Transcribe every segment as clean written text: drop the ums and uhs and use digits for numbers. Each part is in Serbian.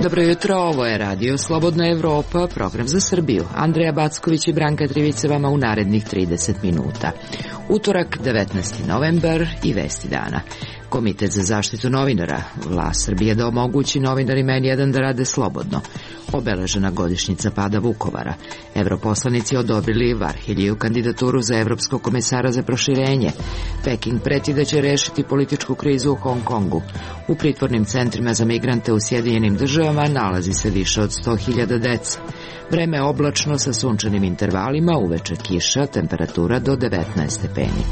Dobro jutro, ovo je Radio Slobodna Evropa, program za Srbiju. Andreja Backović i Branka Trivice vama u narednih 30 minuta. Utorak, 19. novembar i vesti dana. Komitet za zaštitu novinara, vlast Srbije da omogući novinarima N1 da rade slobodno. Obeležena godišnjica pada Vukovara. Evroposlanici odobrili Varheljiju kandidaturu za evropskog komesara za proširenje. Peking preti da će rešiti političku krizu u Hong Kongu. U pritvornim centrima za migrante u Sjedinjenim državama nalazi se više od 100.000 dece. Vreme je oblačno sa sunčanim intervalima, uveče kiša, temperatura do 19 stepeni.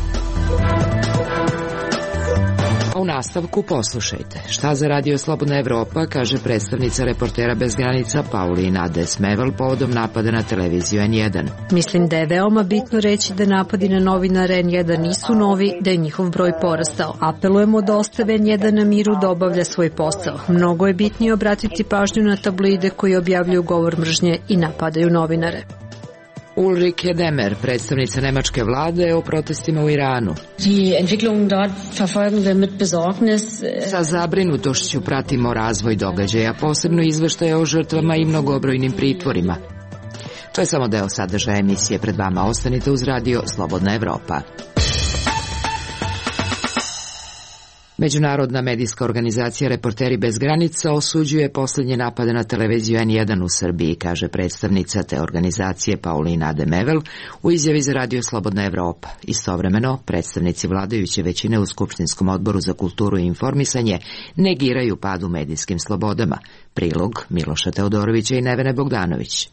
A u nastavku poslušajte. Šta za Radio Slobodna Evropa, kaže predstavnica Reportera bez granica Paulina Desmevel povodom napada na televiziju N1. Mislim da je veoma bitno reći da napadi na novinare N1 nisu novi, da je njihov broj porastao. Apelujemo da ostave N1 na miru da obavlja svoj posao. Mnogo je bitnije obratiti pažnju na tabloide koji objavljuju govor mržnje i napadaju novinare. Ulrike Demer, predstavnica nemačke vlade o protestima u Iranu. Sa zabrinutošću pratimo razvoj događaja, posebno izveštaje o žrtvama i mnogobrojnim pritvorima. To je samo deo sadržaja emisije. Pred vama ostanite uz Radio Slobodna Evropa. Međunarodna medijska organizacija Reporteri bez granica osuđuje posljednje napade na televiziju N1 u Srbiji, kaže predstavnica te organizacije Paulina Demevel u izjavi za Radio Slobodna Evropa. Istovremeno, predstavnici vladajuće većine u Skupštinskom odboru za kulturu i informisanje negiraju pad u medijskim slobodama. Prilog Miloša Teodorovića i Nevene Bogdanović.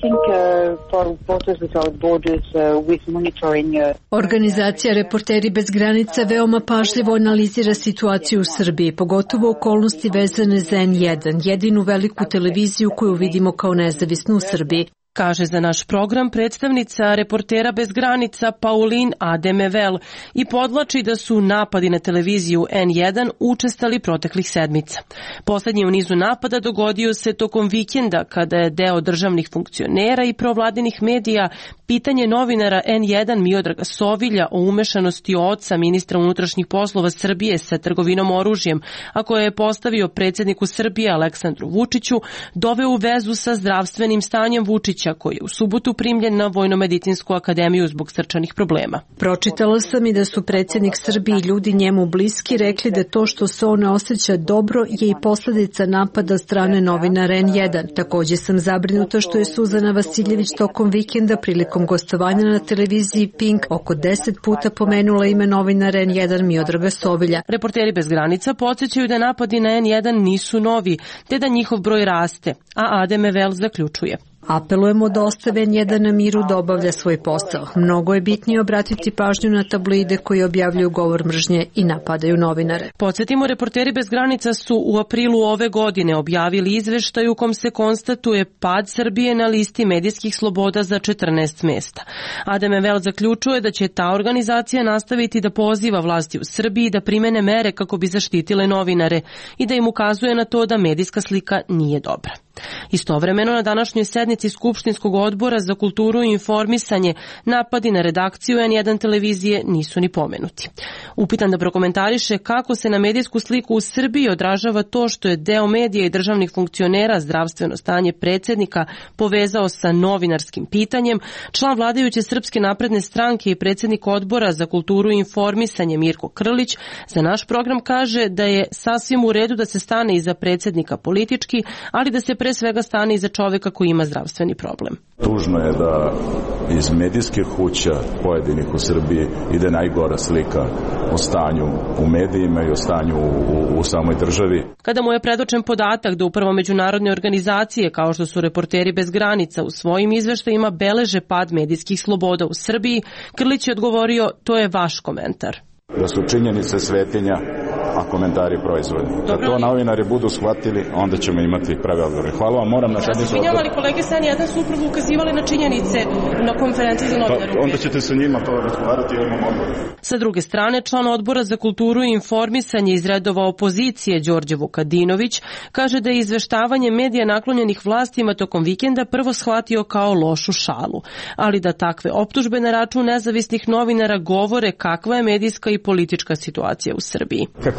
Organizacija Reporteri bez granica veoma pažljivo analizira situaciju u Srbiji, pogotovo okolnosti vezane za N1, jedinu veliku televiziju koju vidimo kao nezavisnu u Srbiji. Kaže za naš program predstavnica Reportera bez granica Paulin Ademevel i podvlači da su napadi na televiziju N1 učestali proteklih sedmica. Poslednji u nizu napada dogodio se tokom vikenda kada je deo državnih funkcionera i provladinih medija pitanje novinara N1 Miodraga Sovilja o umešanosti oca ministra unutrašnjih poslova Srbije sa trgovinom oružjem, a koje je postavio predsjedniku Srbije Aleksandru Vučiću, doveo u vezu sa zdravstvenim stanjem Vučića, koji je u subotu primljen na Vojno-medicinsku akademiju zbog srčanih problema. Pročitala sam i da su predsjednik Srbije i ljudi njemu bliski rekli da to što se on ne osjeća dobro je i posljedica napada strane novinara N1. Također sam zabrinuta što je Suzana Vasiljević tokom vikenda prilikom gostovanja na televiziji Pink oko 10 puta pomenula ime novinara N1 Miodraga Sovilja. Reporteri bez granica podsjećaju da napadi na N1 nisu novi, te da njihov broj raste, a Ademevel zaključuje. Apelujemo da ostave N1 na miru da obavlja svoj posao. Mnogo je bitnije obratiti pažnju na tabloide koji objavljuju govor mržnje i napadaju novinare. Podsjetimo, Reporteri bez granica su u aprilu ove godine objavili izveštaj u kom se konstatuje pad Srbije na listi medijskih sloboda za 14 mesta. Ademevel zaključuje da će ta organizacija nastaviti da poziva vlasti u Srbiji da primene mere kako bi zaštitile novinare i da im ukazuje na to da medijska slika nije dobra. Istovremeno na današnjoj sednici Skupštinskog odbora za kulturu i informisanje napadi na redakciju N1 televizije nisu ni pomenuti. Upitan da prokomentariše kako se na medijsku sliku u Srbiji odražava to što je deo medija i državnih funkcionera zdravstveno stanje predsjednika povezao sa novinarskim pitanjem, član vladajuće Srpske napredne stranke i predsjednik odbora za kulturu i informisanje Mirko Krlić za naš program kaže da je sasvim u redu da se stane iza predsjednika politički, ali da se pre svega stane iza čoveka koji ima zdravstveni problem. Tužno je da iz medijskih kuća pojedinih u Srbiji ide najgora slika o stanju u medijima i o stanju u samoj državi. Kada mu je predočen podatak da upravo međunarodne organizacije kao što su Reporteri bez granica u svojim izveštajima beleže pad medijskih sloboda u Srbiji, Krlić je odgovorio: to je vaš komentar. Da su činjenice svetinja, a komentari proizvodni. Kad to novinari budu shvatili, onda ćemo imati prave odgovore. Hvala vam, moram na sednicu. Ali kolege sa N1 su upravo ukazivali na činjenice na konferenciji za novinare. Pa onda ćete sa njima to razgovarati i imamo odgovor. Sa druge strane, član odbora za kulturu i informisanje iz redova opozicije Đorđe Vukadinović kaže da je izveštavanje medija naklonjenih vlastima tokom vikenda prvo shvatio kao lošu šalu, ali da takve optužbe na račun nezavisnih novinara govore kakva je medijska i politička situacija u Srbiji. Kako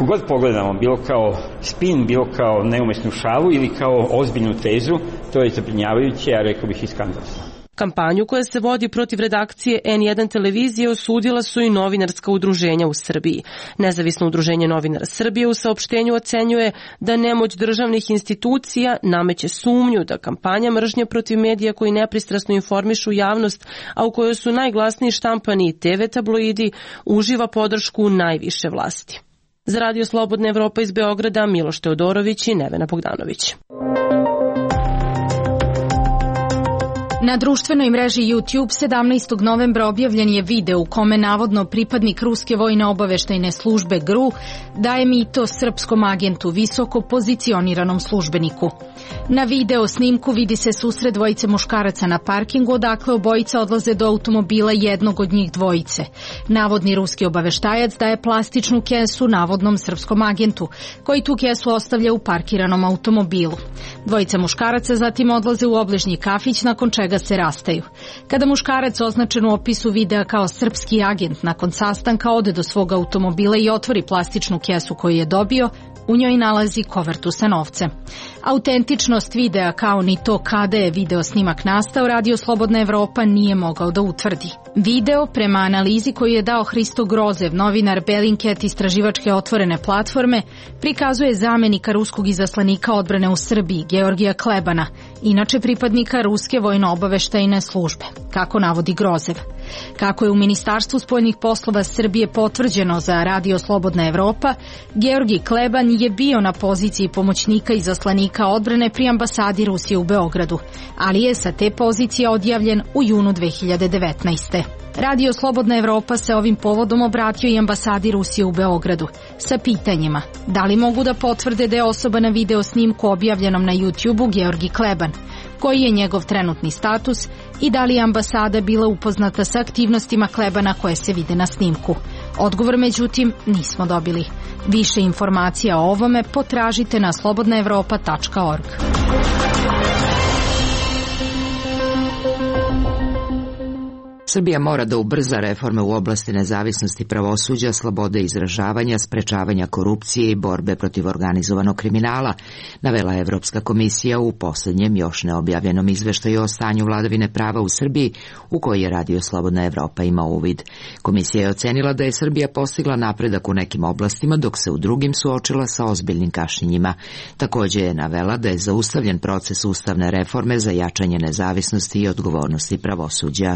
god pogledamo, bilo kao spin, bilo kao neumesnu šalu ili kao ozbiljnu tezu, to je zabrinjavajuće, a rekao bih i skandalozno. Kampanju koja se vodi protiv redakcije N1 televizije osudila su i novinarska udruženja u Srbiji. Nezavisno udruženje novinara Srbije u saopštenju ocenjuje da nemoć državnih institucija nameće sumnju da kampanja mržnje protiv medija koji nepristrasno informišu javnost, a u kojoj su najglasniji štampani i TV tabloidi, uživa podršku najviše vlasti. Za Radio Slobodna Evropa iz Beograda, Miloš Teodorović i Nevena Bogdanović. Na društvenoj mreži YouTube 17. novembra objavljen je video u kome navodno pripadnik ruske vojne obaveštajne službe GRU daje mito srpskom agentu, visoko pozicioniranom službeniku. Na video snimku vidi se susret dvojice muškaraca na parkingu, odakle obojica odlaze do automobila jednog od njih dvojice. Navodni ruski obaveštajac daje plastičnu kesu navodnom srpskom agentu, koji tu kesu ostavlja u parkiranom automobilu. Dvojica muškaraca zatim odlaze u obližnji kafić, nakon čega se rastaju. Kada muškarac označen u opisu videa kao srpski agent nakon sastanka ode do svog automobila i otvori plastičnu kesu koju je dobio, u njoj nalazi kovertu sa novcem. Autentičnost videa kao ni to kada je video snimak nastao Radio Slobodna Evropa nije mogao da utvrdi. Video, prema analizi koju je dao Hristo Grozev, novinar Bellingcat istraživačke otvorene platforme, prikazuje zamenika ruskog izaslanika odbrane u Srbiji, Georgija Klebana, inače pripadnika ruske vojno-obaveštajne službe, kako navodi Grozev. Kako je u Ministarstvu spoljnih poslova Srbije potvrđeno za Radio Slobodna Evropa, Georgij Kleban je bio na poziciji pomoćnika izaslanika odbrane pri ambasadi Rusije u Beogradu, ali je sa te pozicije odjavljen u junu 2019. Radio Slobodna Evropa se ovim povodom obratio i ambasadi Rusije u Beogradu sa pitanjima da li mogu da potvrde da je osoba na video snimku objavljenom na YouTube-u Georgij Kleban, koji je njegov trenutni status i da li je ambasada bila upoznata sa aktivnostima Klebana koje se vide na snimku. Odgovor, međutim, nismo dobili. Više informacija o ovome potražite na slobodnaevropa.org. Srbija mora da ubrza reforme u oblasti nezavisnosti pravosuđa, slobode izražavanja, sprečavanja korupcije i borbe protiv organizovanog kriminala, navela je Evropska komisija u poslednjem još neobjavljenom izveštaju o stanju vladavine prava u Srbiji, u koji je Radio Slobodna Evropa imao uvid. Komisija je ocenila da je Srbija postigla napredak u nekim oblastima, dok se u drugim suočila sa ozbiljnim kašnjenjima. Takođe je navela da je zaustavljen proces ustavne reforme za jačanje nezavisnosti i odgovornosti pravosuđa.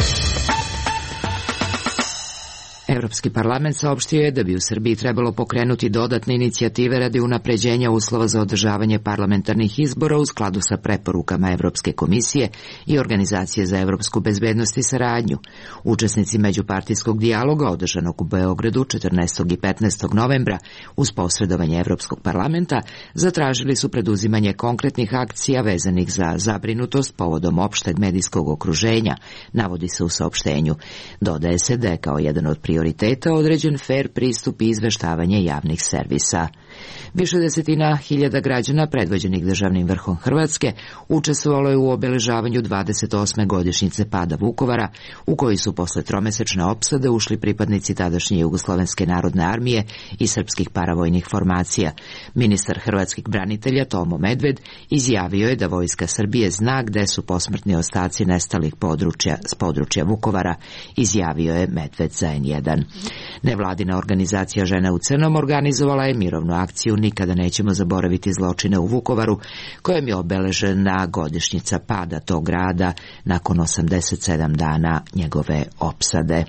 Evropski parlament saopštio je da bi u Srbiji trebalo pokrenuti dodatne inicijative radi unapređenja uslova za održavanje parlamentarnih izbora u skladu sa preporukama Evropske komisije i Organizacije za evropsku bezbednost i saradnju. Učesnici međupartijskog dijaloga održanog u Beogradu 14. i 15. novembra uz posredovanje Evropskog parlamenta zatražili su preduzimanje konkretnih akcija vezanih za zabrinutost povodom opšteg medijskog okruženja, navodi se u saopštenju. Dodaje se da je kao jedan od prioriteta određen fer pristup i izveštavanje javnih servisa. Više desetina hiljada građana predvođenih državnim vrhom Hrvatske učestvovalo je u obeležavanju 28. godišnjice pada Vukovara, u koji su posle tromesečne opsade ušli pripadnici tadašnje Jugoslovenske narodne armije i srpskih paravojnih formacija. Ministar hrvatskih branitelja Tomo Medved izjavio je da Vojska Srbije zna gde su posmrtni ostaci nestalih područja s područja Vukovara, izjavio je Medved za N1. Nevladina organizacija Žene u crnom organizovala je mirovnu akciju Nikada nećemo zaboraviti zločine u Vukovaru, kojom je obeležena godišnjica pada tog grada nakon 87 dana njegove opsade.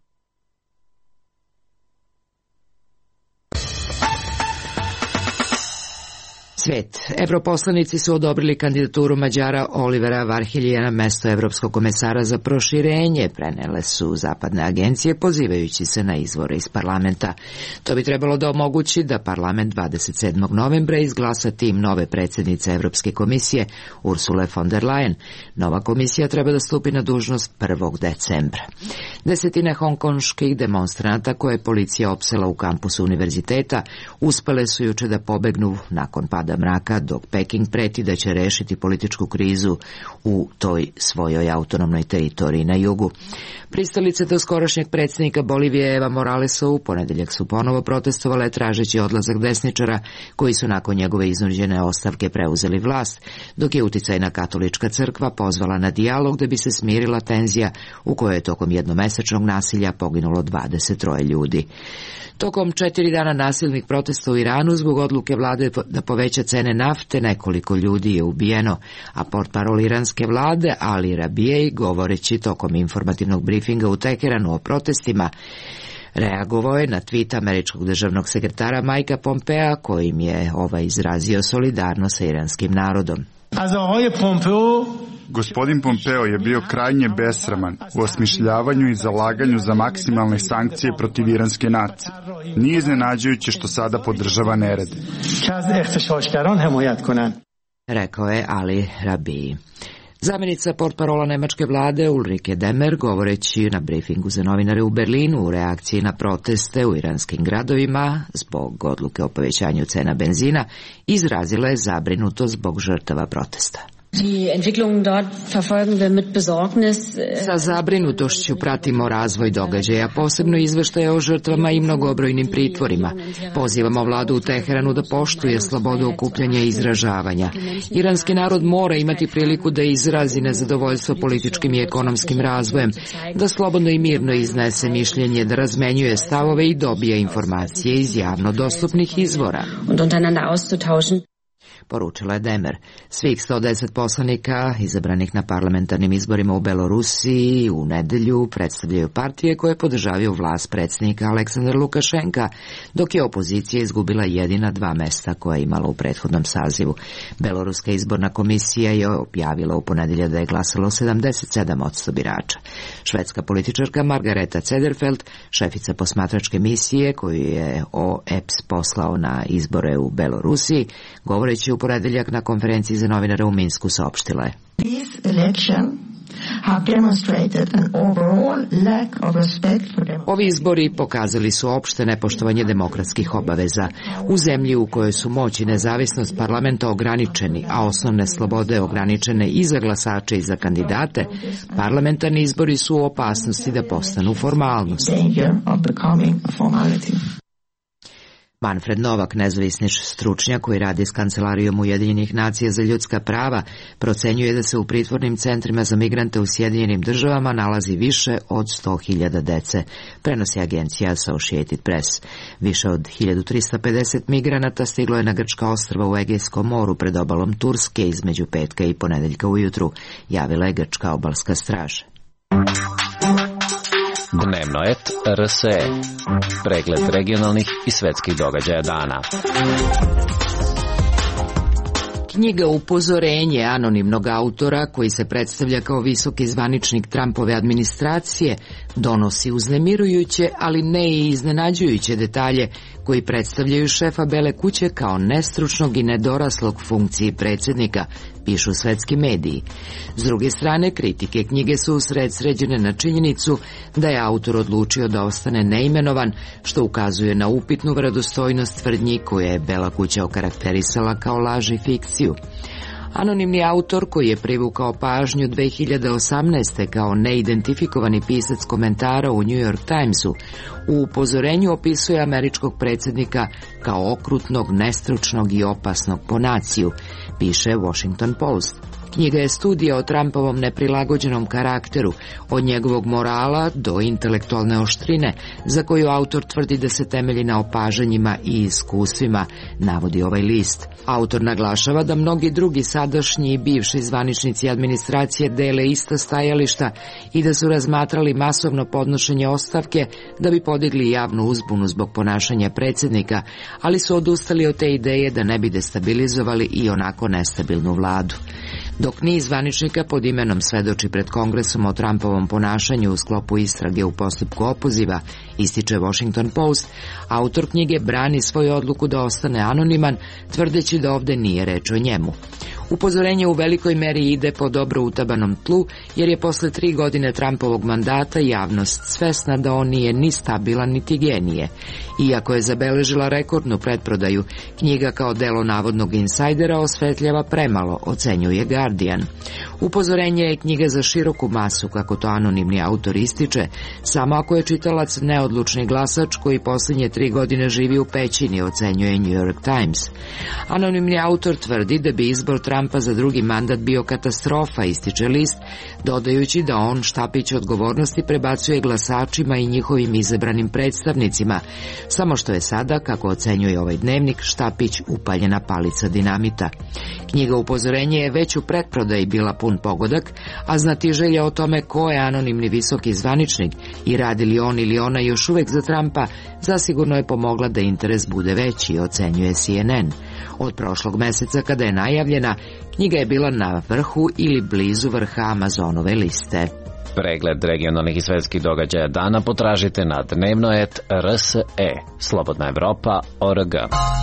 Svet. Evroposlanici su odobrili kandidaturu Mađara Olivera Varheljija na mesto evropskog komesara za proširenje, prenele su zapadne agencije pozivajući se na izvore iz parlamenta. To bi trebalo da omogući da parlament 27. novembra izglasa tim nove predsjednice Evropske komisije Ursule von der Leyen. Nova komisija treba da stupi na dužnost 1. decembra. Desetine hongkonških demonstranata koje je policija opsela u kampusu univerziteta uspele su juče da pobegnu nakon pada perioda mraka, dok Peking preti da će rešiti političku krizu u toj svojoj autonomnoj teritoriji na jugu. Pristalice do skorašnjeg predsjednika Bolivije Eva Moralesa u ponedeljak su ponovo protestovale tražeći odlazak desničara koji su nakon njegove iznuđene ostavke preuzeli vlast, dok je uticajna katolička crkva pozvala na dijalog da bi se smirila tenzija u kojoj je tokom jednomesečnog nasilja poginulo 23 ljudi. Tokom 4 dana nasilnih protesta u Iranu zbog odluke vlade da poveća cene nafte nekoliko ljudi je ubijeno, a portparol iranske vlade Ali Rabijej, govoreći tokom informativnog brifinga u Teheranu o protestima, reagovao je na tweet američkog državnog sekretara Mikea Pompea, kojim je izrazio solidarnost sa iranskim narodom. Gospodin Pompeo je bio krajnje besraman u osmišljavanju i zalaganju za maksimalne sankcije protiv iranske nacije. Nije iznenađujuće što sada podržava nered, rekao je Ali Rabiji. Zamjenica portparola nemačke vlade Ulrike Demmer, govoreći na briefingu za novinare u Berlinu u reakciji na proteste u iranskim gradovima zbog odluke o povećanju cena benzina, izrazila je zabrinutost zbog žrtava protesta. Sa zabrinutošću pratimo razvoj događaja, posebno izveštaje o žrtvama i mnogobrojnim pritvorima. Pozivamo vladu u Teheranu da poštuje slobodu okupljanja i izražavanja. Iranski narod mora imati priliku da izrazi nezadovoljstvo političkim i ekonomskim razvojem, da slobodno i mirno iznese mišljenje, da razmenjuje stavove i dobije informacije iz javno dostupnih izvora, poručila je Demmer. Svih 110 poslanika izabranih na parlamentarnim izborima u Belorusiji u nedelju predstavljaju partije koje podržavaju vlast predsjednika Aleksandra Lukašenka, dok je opozicija izgubila jedina 2 mesta koja je imala u prethodnom sazivu. Beloruska izborna komisija je objavila u ponedeljak da je glasalo 77% birača. Švedska političarka Margareta Cederfeld, šefica posmatračke misije koju je OEPS poslao na izbore u Belorusiji, govoreći u ponedeljak na konferenciji za novinare u Minsku, saopštila je: Ovi izbori pokazali su opšte nepoštovanje demokratskih obaveza. U zemlji u kojoj su moć i nezavisnost parlamenta ograničeni, a osnovne slobode ograničene i za glasače i za kandidate, parlamentarni izbori su u opasnosti da postanu formalnost. Manfred Novak, nezavisni stručnjak koji radi s Kancelarijom Ujedinjenih nacija za ljudska prava, procenjuje da se u pritvornim centrima za migrante u Sjedinjenim državama nalazi više od 100.000 dece, prenosi agencija Associated Press. Više od 1350 migranata stiglo je na grčka ostrva u Egejskom moru pred obalom Turske između petka i ponedeljka ujutru, javila je grčka obalska straža. Dnevnoet RSE. Pregled regionalnih i svetskih događaja dana. Knjiga Upozorenje anonimnog autora, koji se predstavlja kao visoki zvaničnik Trumpove administracije, donosi uznemirujuće, ali ne i iznenađujuće detalje koji predstavljaju šefa Bele kuće kao nestručnog i nedoraslog funkciji predsjednika, pišu svetski mediji. S druge strane, kritike knjige su usredsređene na činjenicu da je autor odlučio da ostane neimenovan, što ukazuje na upitnu vjerodostojnost tvrdnji koje je Bela kuća okarakterisala kao laž i fikciju. Anonimni autor, koji je privukao pažnju 2018. kao neidentifikovani pisac komentara u New York Timesu, u upozorenju opisuje američkog predsjednika kao okrutnog, nestručnog i opasnog po naciju, piše Washington Post. Knjiga je studija o Trumpovom neprilagođenom karakteru, od njegovog morala do intelektualne oštrine, za koju autor tvrdi da se temelji na opažanjima i iskustvima, navodi ovaj list. Autor naglašava da mnogi drugi sadašnji i bivši zvaničnici administracije dele ista stajališta i da su razmatrali masovno podnošenje ostavke da bi podigli javnu uzbunu zbog ponašanja predsjednika, ali su odustali od te ideje da ne bi destabilizovali i onako nestabilnu vladu. Dok niz zvaničnika pod imenom svedoči pred Kongresom o Trumpovom ponašanju u sklopu istrage u postupku opoziva, ističe Washington Post, autor knjige brani svoju odluku da ostane anoniman, tvrdeći da ovde nije reč o njemu. Upozorenje u velikoj meri ide po dobro utabanom tlu, jer je posle 3 godine Trumpovog mandata javnost svesna da on nije ni stabilan niti genije. Iako je zabeležila rekordnu pretprodaju, knjiga kao delo navodnog insajdera osvetljava premalo, ocenjuje Guardian. Upozorenje je knjiga za široku masu, kako to anonimni autor ističe, samo ako je čitalac neodlučni glasač koji posljednje 3 godine živi u pećini, ocenjuje New York Times. Anonimni autor tvrdi da bi izbor Trumpa za drugi mandat bio katastrofa, ističe list, dodajući da on štapić odgovornosti prebacuje glasačima i njihovim izabranim predstavnicima, samo što je sada, kako ocenjuje ovaj dnevnik, štapić upaljena palica dinamita. Knjiga Upozorenje je već u pretprodaji bila pun pogodak, a znatiželja o tome ko je anonimni visoki zvaničnik i radi li on ili ona još uvek za Trumpa, zasigurno je pomogla da interes bude veći, ocenjuje CNN. Od prošlog meseca kada je najavljena, knjiga je bila na vrhu ili blizu vrha Amazonove liste. Pregled regionalnih i svetskih događaja dana potražite na dnevno.rse, slobodnaevropa.org.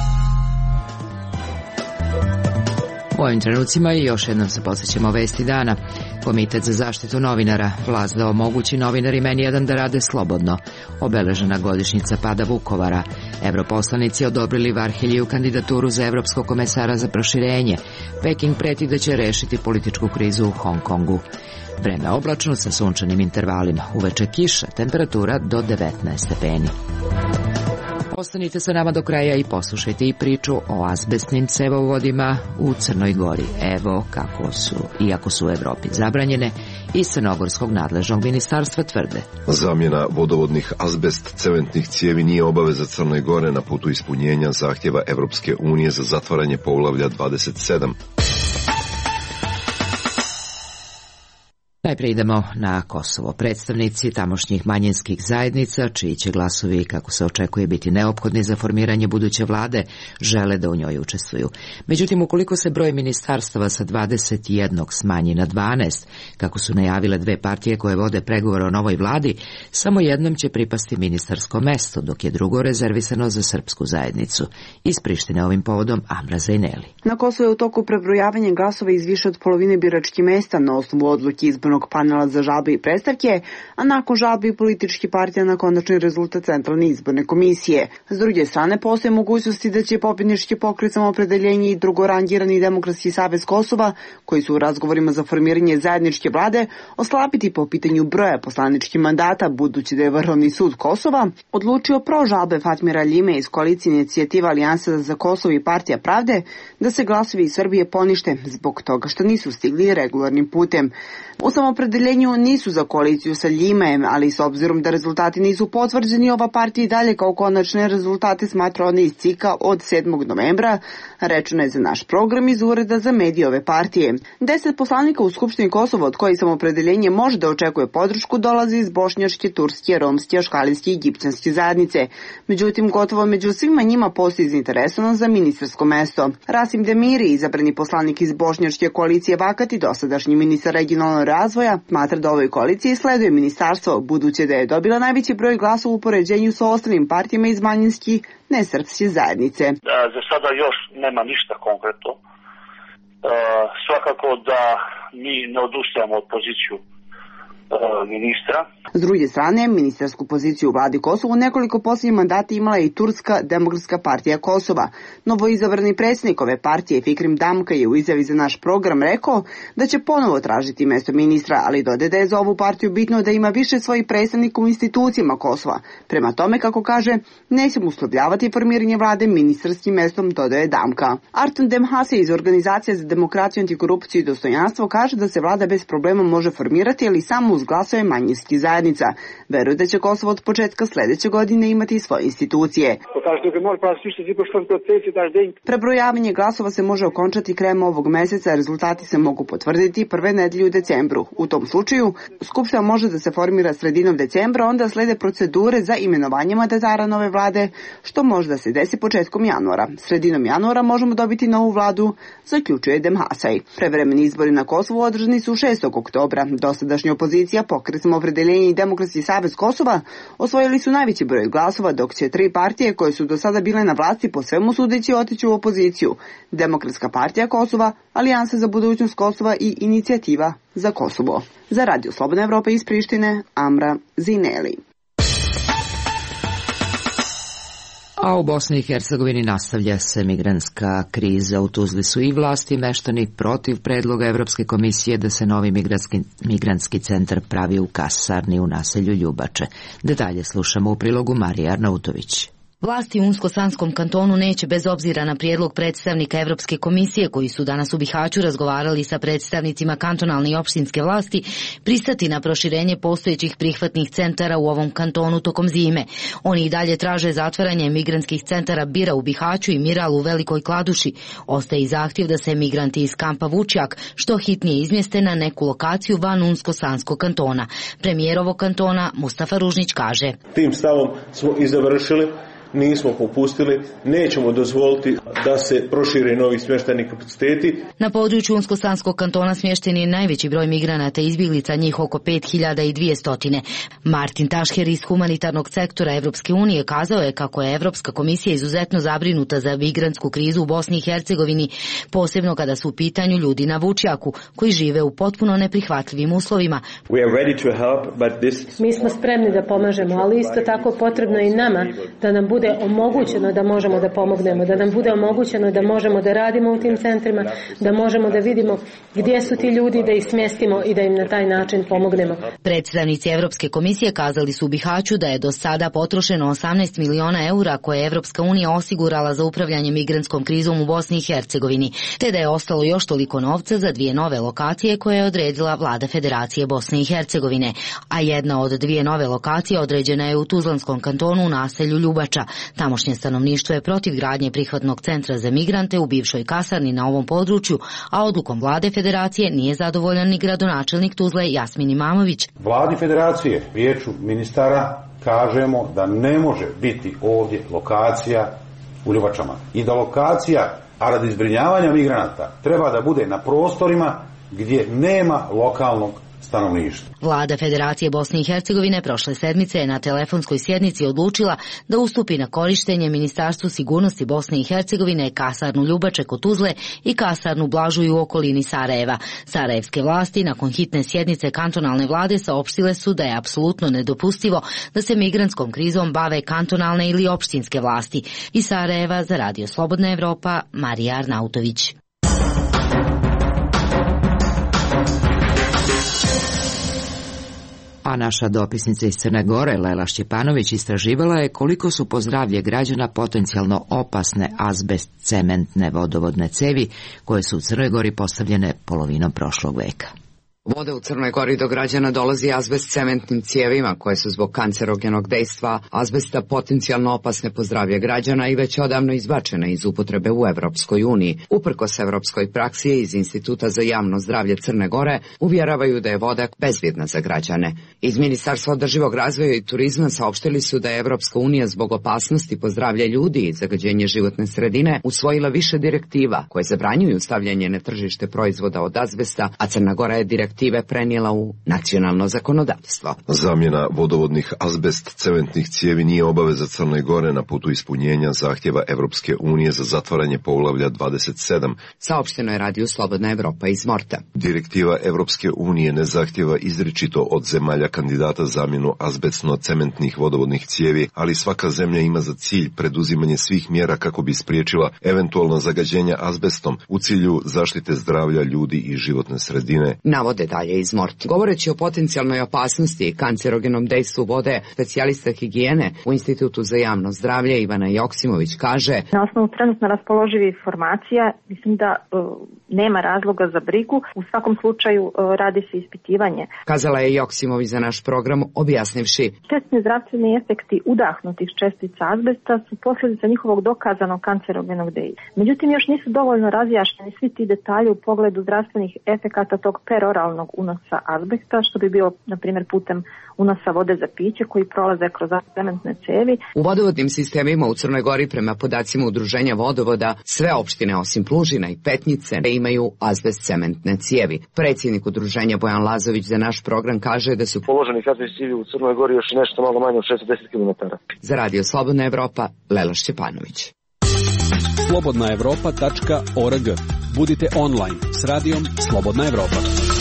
U ovim trenucima i još jednom se podsjećamo vesti dana. Komitet za zaštitu novinara, vlast da omogući novinarima N1 da rade slobodno. Obeležena godišnjica pada Vukovara. Evroposlanici odobrili Varheljiju kandidaturu za evropskog komesara za proširenje. Peking preti da će rešiti političku krizu u Hong Kongu. Vreme oblačno sa sunčanim intervalima. Uveče kiša, temperatura do 19 stepeni. Ostanite sa nama do kraja i poslušajte i priču o azbestnim cevovodima u Crnoj Gori. Evo kako su, iako su u Evropi zabranjene, iz crnogorskog nadležnog ministarstva tvrde. Zamjena vodovodnih azbest cementnih cijevi nije obaveza Crne Gore na putu ispunjenja zahtjeva Evropske unije za zatvaranje poglavlja 27. Najprije idemo na Kosovo. Predstavnici tamošnjih manjinskih zajednica, čiji će glasovi, kako se očekuje, biti neophodni za formiranje buduće vlade, žele da u njoj učestvuju. Međutim, ukoliko se broj ministarstava sa 21 smanji na 12, kako su najavile dve partije koje vode pregovore o novoj vladi, samo jednom će pripasti ministarsko mesto, dok je drugo rezervisano za srpsku zajednicu. Iz Prištine ovim povodom Amra Zajneli. Na Kosovu je u toku prebrojavanje glasova iz više od polovine biračkih mesta na osnovu odluke izbornog panela za žalbe i predstavke, a nakon žalbe i političkih partija na konačni rezultat Centralne izborne komisije. S druge strane, postoje mogućnosti da će pobjednički pokret Samoopredeljenje i drugorangirani Demokratski savez Kosova, koji su u razgovorima za formiranje zajedničke vlade, oslabiti po pitanju broja poslaničkih mandata, budući da je Vrhovni sud Kosova odlučio pro žalbe Fatmira Ljime iz koalicije inicijativa Alijansa za Kosovo i Partija pravde da se glasovi iz Srbije ponište zbog toga što nisu stigli regularnim putem. U Samoopredeljenju nisu za koaliciju sa Ljimajem, ali s obzirom da rezultati nisu potvrđeni, ova partija i dalje kao konačne rezultate smatra one iz CIK-a od 7. novembra, rečeno je za naš program iz Ureda za medije ove partije. 10 poslanika u Skupštini Kosova, od kojih Samoopredeljenje može da očekuje podršku, dolazi iz bošnjačke, turske, romske, aškalijske i egipćanske zajednice. Međutim, gotovo među svima njima postoji zainteresovan za ministarsko mesto. Rasim Demiri, izabrani poslanik iz bošnjačke koalicije Vakat i dosadašnji ministar regionalnog razvoja, smatra da ovoj koaliciji sleduje ministarstvo, budući da je dobila najveći broj glasova u poređenju sa ostalim partijama iz manjinskih nesrpske zajednice. Za sada još nema ništa konkretno. Svakako da mi ne odustajamo od poziciju ministra. S druge strane, ministarsku poziciju u vladi Kosova u nekoliko posljednjih mandata imala je i Turska demokratska partija Kosova. Novoizabrani predsjednik ove partije Fikrim Damka je u izjavi za naš program rekao da će ponovo tražiti mesto ministra, ali dodaje da je za ovu partiju bitno da ima više svojih predstavnika u institucijama Kosova. Prema tome, kako kaže, nećemo uslovljavati formiranje vlade ministarskim mestom, dodaje Damka. Artem Demhase iz Organizacije za demokraciju, antikorupciju i dostojanstvo kaže da se vlada bez problema može formirati, ali samo uz glasove manjinskih zajednica. Veruje da će Kosovo od početka sljedeće godine imati svoje institucije. Prebrojavanje glasova se može okončati krajem ovog meseca, rezultati se mogu potvrditi prve nedelje u decembru. U tom slučaju, Skupština može da se formira sredinom decembra, onda slede procedure za imenovanje mandatara nove vlade, što može da se desi početkom januara. Sredinom januara možemo dobiti novu vladu, zaključuje Demhasaj. Prevremeni izbori na Kosovu održani su 6. oktobra. Dosadašnja opozicija koalicija Pokretom opredeljenje i Demokratski savez Kosova osvojili su najveći broj glasova, dok će 3 partije koje su do sada bile na vlasti po svemu sudeći otići u opoziciju: Demokratska partija Kosova, Alijansa za budućnost Kosova i Inicijativa za Kosovo. Za Radio Slobodna Evropa iz Prištine, Amra Zineli. A u Bosni i Hercegovini nastavlja se migrantska kriza. U Tuzli su i vlasti i meštani protiv predloga Evropske komisije da se novi migrantski centar pravi u kasarni u naselju Ljubače. Detalje slušamo u prilogu Marije Arnautović. Vlasti u Unsko-Sanskom kantonu neće, bez obzira na prijedlog predstavnika Evropske komisije koji su danas u Bihaću razgovarali sa predstavnicima kantonalne i opštinske vlasti, pristati na proširenje postojećih prihvatnih centara u ovom kantonu tokom zime. Oni i dalje traže zatvaranje migrantskih centara Bira u Bihaću i Miral u Velikoj Kladuši. Ostaje i zahtjev da se migranti iz kampa Vučjak što hitnije izmjeste na neku lokaciju van Unsko-Sanskog kantona. Premijer ovog kantona Mustafa Ružnić kaže: Tim stavom smo i završili. Nismo popustili, nećemo dozvoliti da se prošire novi smještajni kapaciteti. Na području Unsko-Sanskog kantona smješten je najveći broj migranata i izbjeglica, njih oko 5200. Martin Tašher iz humanitarnog sektora Evropske unije kazao je kako je Evropska komisija izuzetno zabrinuta za migrantsku krizu u Bosni i Hercegovini, posebno kada su u pitanju ljudi na Vučjaku, koji žive u potpuno neprihvatljivim uslovima. Mi smo spremni da pomažemo, ali isto tako potrebno je i nama da nam bude omogućeno da možemo da pomognemo, da nam bude omogućeno da možemo da radimo u tim centrima, da možemo da vidimo gdje su ti ljudi, da ih smjestimo i da im na taj način pomognemo. Predstavnici Evropske komisije kazali su u Bihaću da je do sada potrošeno 18 miliona eura koje je Evropska unija osigurala za upravljanje migrantskom krizom u Bosni i Hercegovini, te da je ostalo još toliko novca za 2 nove lokacije koje je odredila vlada Federacije Bosne i Hercegovine, a jedna od 2 nove lokacije određena je u Tuzlanskom kantonu u naselju Ljubača. Tamošnje stanovništvo je protiv gradnje prihvatnog centra za migrante u bivšoj kasarni na ovom području, a odlukom vlade Federacije nije zadovoljan ni gradonačelnik Tuzle Jasmin Imamović. Vladi Federacije, vijeću ministara, kažemo da ne može biti ovdje lokacija u Ljubačama i da lokacija, a radi zbrinjavanja migranata, treba da bude na prostorima gdje nema lokalnog stanovništva. Vlada Federacije Bosne i Hercegovine prošle sedmice je na telefonskoj sjednici odlučila da ustupi na korištenje Ministarstvu sigurnosti Bosne i Hercegovine kasarnu Ljubače kod Tuzle i kasarnu Blažuju u okolini Sarajeva. Sarajevske vlasti nakon hitne sjednice kantonalne vlade saopštile su da je apsolutno nedopustivo da se migrantskom krizom bave kantonalne ili opštinske vlasti. Iz Sarajeva za Radio Slobodna Evropa, Marija Arnautović. A naša dopisnica iz Crne Gore, Lela Šćepanović, istraživala je koliko su po zdravlje građana potencijalno opasne azbest cementne vodovodne cevi koje su u Crnoj Gori postavljene polovinom prošlog veka. Voda u Crnoj Gori do građana dolazi azbest cementnim cijevima koje su zbog kancerogenog dejstva azbesta potencijalno opasne po zdravlje građana i već odavno izbačene iz upotrebe u Evropskoj uniji. Uprkos evropskoj praksi iz Instituta za javno zdravlje Crne Gore uvjeravaju da je voda bezbjedna za građane. Iz Ministarstva održivog razvoja i turizma saopštili su da je Evropska unija zbog opasnosti po zdravlje ljudi i zagađenje životne sredine usvojila više direktiva koje zabranjuju stavljanje na tržište proizvoda od azbesta, a Crna Gora je direktive prenijela u nacionalno zakonodavstvo. Zamjena vodovodnih azbest cementnih cijevi nije obaveza Crne Gore na putu ispunjenja zahtjeva Evropske unije za zatvaranje poglavlja 27. Saopšteno je Radio Slobodna Evropa iz Morta. Direktiva Evropske unije ne zahtjeva izričito od zemalja kandidata zamjenu azbestno-cementnih vodovodnih cijevi, ali svaka zemlja ima za cilj preduzimanje svih mjera kako bi spriječila eventualno zagađenja azbestom u cilju zaštite zdravlja ljudi i životne sredine. Navode dalje iz Morta. Govoreći o potencijalnoj opasnosti i kancerogenom dejstvu vode, specijalista higijene u Institutu za javno zdravlje Ivana Joksimović kaže: Na osnovu trenutno raspoloživih informacija mislim da nema razloga za brigu. U svakom slučaju radi se ispitivanje. Kazala je Joksimović za naš program, objasnivši: Štetni zdravstveni efekti udahnutih čestica azbesta su posljedica njihovog dokazanog kancerogenog dejstva. Međutim, još nisu dovoljno razjašnjeni svi ti detalji u pogledu zdravstvenih efekata tog peroralnog legalnog unosa azbesta, što bi bio, na primjer, putem unosa vode za piće koji prolaze kroz cementne cevi. U vodovodnim sistemima u Crnoj Gori, prema podacima Udruženja vodovoda, sve opštine osim Plužina i Petnice imaju azbest cementne cijevi. Predsjednik Udruženja Bojan Lazović za naš program kaže da su položeni azbest cijevi u Crnoj Gori još nešto malo manje od 610 km. Za Radio Slobodna Evropa, Lela Šćepanović. slobodnaevropa.org. Budite online s radijom Slobodna Evropa.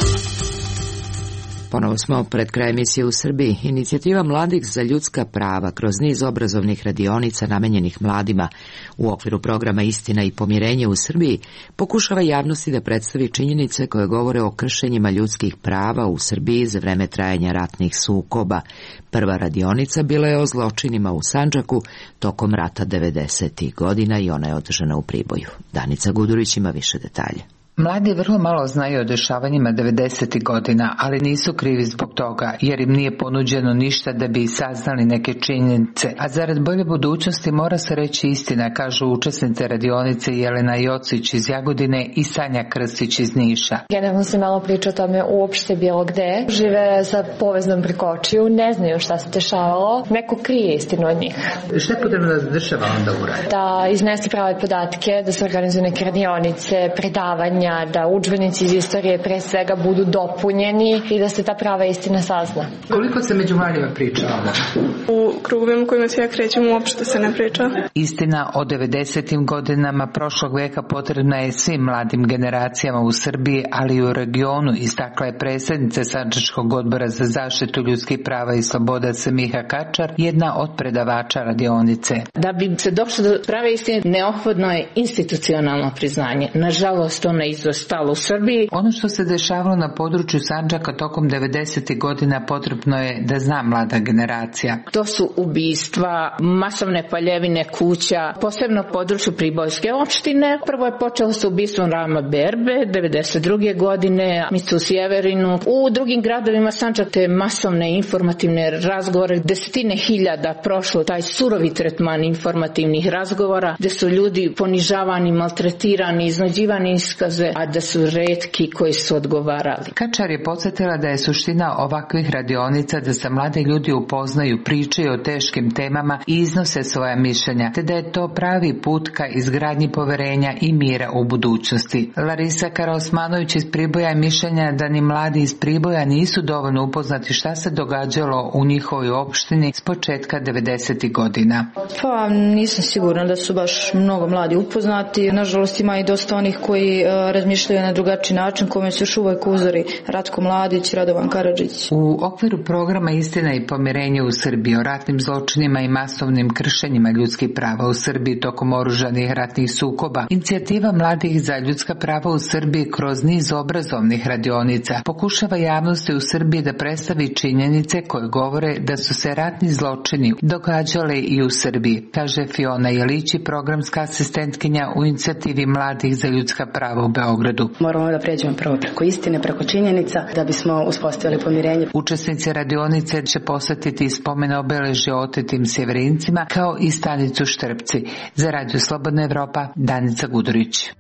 Ponovo smo pred kraj emisije u Srbiji. Inicijativa Mladih za ljudska prava kroz niz obrazovnih radionica namenjenih mladima u okviru programa Istina i pomirenje u Srbiji pokušava javnosti da predstavi činjenice koje govore o kršenjima ljudskih prava u Srbiji za vreme trajanja ratnih sukoba. Prva radionica bila je o zločinima u Sandžaku tokom rata 90. godina i ona je održana u Priboju. Danica Gudurić ima više detalje. Mladi vrlo malo znaju o dešavanjima 90. godina, ali nisu krivi zbog toga, jer im nije ponuđeno ništa da bi saznali neke činjenice. A zarad bolje budućnosti mora se reći istina, kažu učesnice radionice Jelena Jocić iz Jagodine i Sanja Krstić iz Niša. Generalno se malo priča o tome uopšte bilo gde. Žive sa poveznom preko očiju, ne znaju šta se dešavalo, neko krije istinu od njih. Šta je potrebno da država onda uradi? Da iznese prave podatke, da se organizuju neke radionice, predavanja, da udžbenici iz istorije pre svega budu dopunjeni i da se ta prava istina sazna. Koliko se među mladima priča o ovom? U krugovima kojima se ja krećem uopšte se ne priča. Istina o 90. godinama prošlog veka potrebna je svim mladim generacijama u Srbiji, ali i u regionu, istakla je predsjednica Sandžačkog odbora za zaštitu ljudskih prava i sloboda Semiha Kačar, jedna od predavača radionice. Da bi se došlo do prave istine, neophodno je institucionalno priznanje. Nažalost, ono je izostalo u Srbiji. Ono što se dešavalo na području Sandžaka tokom 90. godina potrebno je da zna mlada generacija. To su ubistva, masovne paljevine kuća, posebno području Pribojske opštine. Prvo je počelo sa ubistvom Rama Berbe, 92. godine, misle u Sjeverinu. U drugim gradovima Sandžaka te masovne informativne razgovore, desetine hiljada prošlo taj surovi tretman informativnih razgovora, gde su ljudi ponižavani, maltretirani, iznuđivani iskaze, a da su retki koji su odgovarali. Kačar je podsjetila da je suština ovakvih radionica da se mlade ljudi upoznaju, pričaju o teškim temama i iznose svoja mišljenja, te da je to pravi put ka izgradnji poverenja i mira u budućnosti. Larisa Karosmanović iz Priboja je mišljenja da ni mladi iz Priboja nisu dovoljno upoznati šta se događalo u njihovoj opštini s početka 90. godina. Pa nisam sigurna da su baš mnogo mladi upoznati. Nažalost ima i dosta onih koji razmišljaju na drugačiji način, kome su još uvijek uzori Ratko Mladić, Radovan Karadžić. U okviru programa Istina i pomirenje u Srbiji o ratnim zločinima i masovnim kršenjima ljudskih prava u Srbiji tokom oružanih ratnih sukoba, inicijativa Mladih za ljudska prava u Srbiji kroz niz obrazovnih radionica pokušava javnosti u Srbiji da predstavi činjenice koje govore da su se ratni zločini događale i u Srbiji, kaže Fiona Jelić, programska asistentkinja u inicijativi Mladih za ljudska prava u Beogradu. Moramo da pređemo prvo preko istine, preko činjenica, da bismo uspostavili pomirenje. Učesnici radionice će posvetiti spomen obeležja otetim Sjeverincima kao i stanicu Štrpci. Za Radio Slobodna Evropa, Danica Gudurić.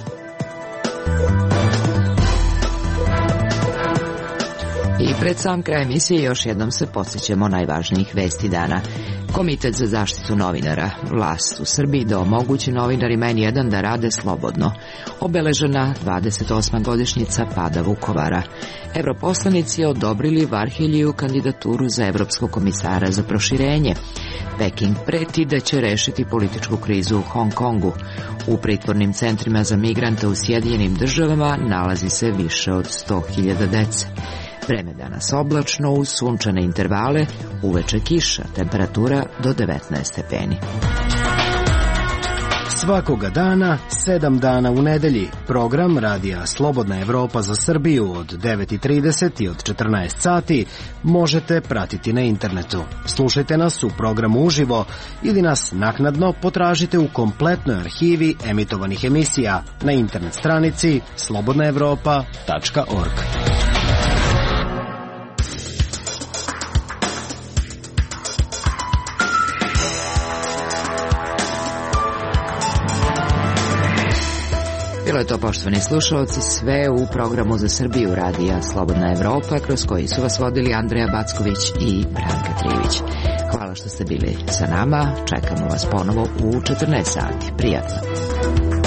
I pred sam kraj emisije još jednom se podsjećamo najvažnijih vesti dana. Komitet za zaštitu novinara, vlast u Srbiji da omogući novinarima N1 da rade slobodno. Obeležena 28. godišnjica pada Vukovara. Europoslanici odobrili Varheljiju kandidaturu za evropskog komisara za proširenje. Peking preti da će rešiti političku krizu u Hong Kongu. U pritvornim centrima za migrante u Sjedinjenim Državama nalazi se više od 100.000 dece. Vreme danas oblačno uz sunčane intervale, uveče kiša, temperatura do 19 stepeni. Svakoga dana, 7 dana u nedelji, program Radija Slobodna Evropa za Srbiju od 9:30 i od 14 sati možete pratiti na internetu. Slušajte nas u programu uživo ili nas naknadno potražite u kompletnoj arhivi emitovanih emisija na internet stranici slobodnaevropa.org. Bilo je to, poštovani slušalci, sve u programu za Srbiju radija Slobodna Evropa, kroz koji su vas vodili Andreja Backović i Branka Trivić. Hvala što ste bili sa nama, čekamo vas ponovo u 14 sati. Prijatno.